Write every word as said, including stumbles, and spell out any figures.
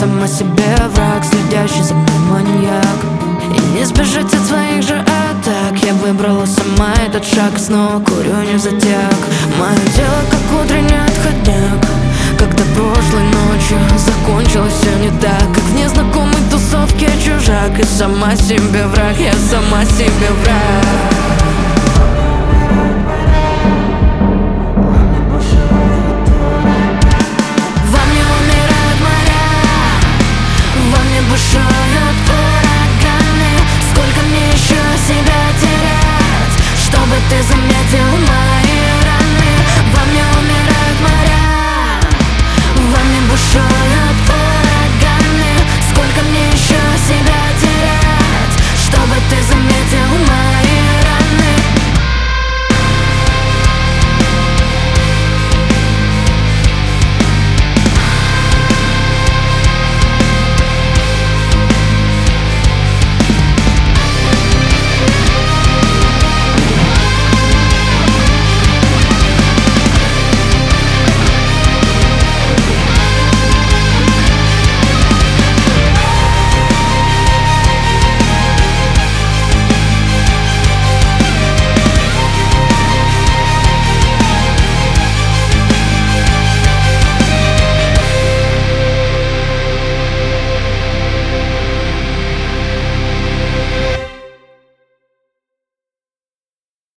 сама себе враг, следящий за мной маньяк. И не сбежать от своих же атак, я выбрала сама этот шаг, снова курю не затяг. Мое дело как утренний отходняк, когда прошлой ночью закончилось все не так, как в незнакомой тусовке чужак. И сама себе враг, я сама себе враг.